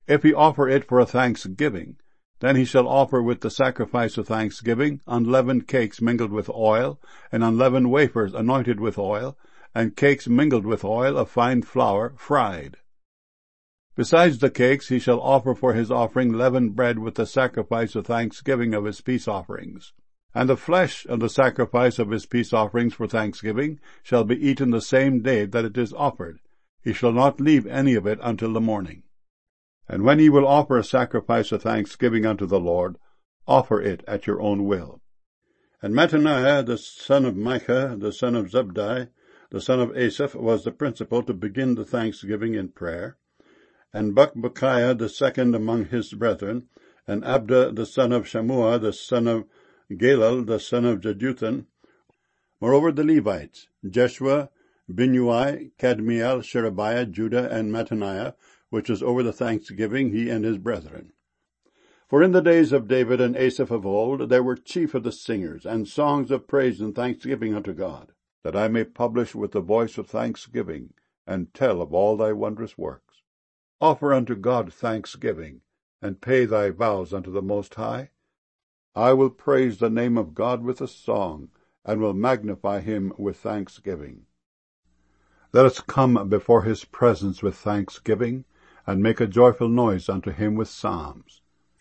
If he offer it for a thanksgiving, then he shall offer with the sacrifice of thanksgiving unleavened cakes mingled with oil, and unleavened wafers anointed with oil, and cakes mingled with oil of fine flour fried. Besides the cakes, he shall offer for his offering leavened bread with the sacrifice of thanksgiving of his peace offerings. And the flesh of the sacrifice of his peace offerings for thanksgiving shall be eaten the same day that it is offered. He shall not leave any of it until the morning. And when ye will offer a sacrifice of thanksgiving unto the Lord, offer it at your own will. And Mattaniah the son of Micah, the son of Zabdi, the son of Asaph, was the principal to begin the thanksgiving in prayer. And Bakbukiah the second among his brethren, and Abda the son of Shammua, the son of Galal, the son of Jeduthun. Moreover the Levites, Jeshua, Binnui, Kadmiel, Sherebiah, Judah, and Mattaniah, which was over the thanksgiving, he and his brethren. For in the days of David and Asaph of old, there were chief of the singers, and songs of praise and thanksgiving unto God, that I may publish with the voice of thanksgiving, and tell of all thy wondrous works. Offer unto God thanksgiving, and pay thy vows unto the Most High. I will praise the name of God with a song, and will magnify him with thanksgiving. Let us come before his presence with thanksgiving, and make a joyful noise unto him with psalms.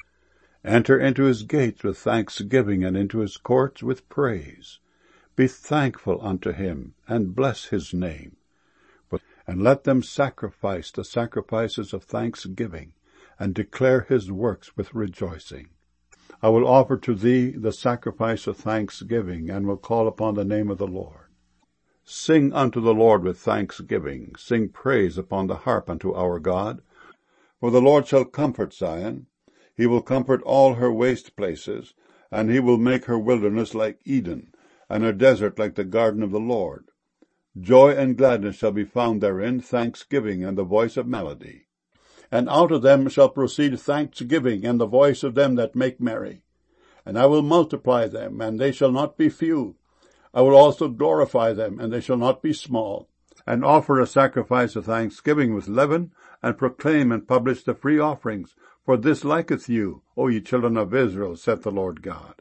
Enter into his gates with thanksgiving, and into his courts with praise. Be thankful unto him, and bless his name. And let them sacrifice the sacrifices of thanksgiving, and declare his works with rejoicing. I will offer to thee the sacrifice of thanksgiving, and will call upon the name of the Lord. Sing unto the Lord with thanksgiving, sing praise upon the harp unto our God. For the Lord shall comfort Zion, he will comfort all her waste places, and he will make her wilderness like Eden, and her desert like the garden of the Lord. Joy and gladness shall be found therein, thanksgiving and the voice of melody. And out of them shall proceed thanksgiving and the voice of them that make merry. And I will multiply them, and they shall not be few. I will also glorify them, and they shall not be small. And offer a sacrifice of thanksgiving with leaven, and proclaim and publish the free offerings. For this liketh you, O ye children of Israel, saith the Lord God.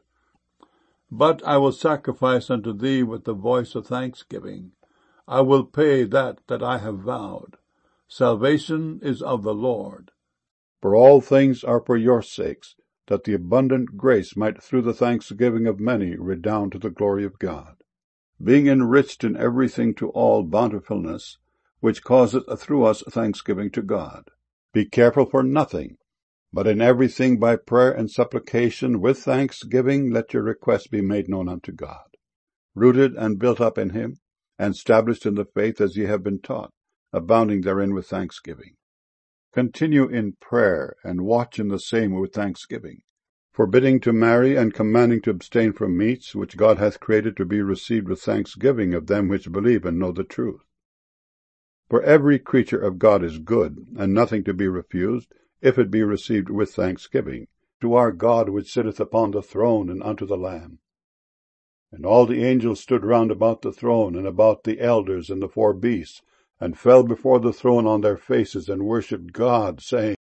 But I will sacrifice unto thee with the voice of thanksgiving. I will pay that I have vowed. Salvation is of the Lord. For all things are for your sakes, that the abundant grace might through the thanksgiving of many redound to the glory of God. Being enriched in everything to all bountifulness, which causeth through us thanksgiving to God. Be careful for nothing, but in everything by prayer and supplication with thanksgiving let your requests be made known unto God. Rooted and built up in him, and established in the faith as ye have been taught, abounding therein with thanksgiving. Continue in prayer, and watch in the same with thanksgiving, forbidding to marry, and commanding to abstain from meats, which God hath created to be received with thanksgiving of them which believe and know the truth. For every creature of God is good, and nothing to be refused, if it be received with thanksgiving, to our God which sitteth upon the throne, and unto the Lamb. And all the angels stood round about the throne, and about the elders and the 4 beasts, and fell before the throne on their faces, and worshipped God, saying,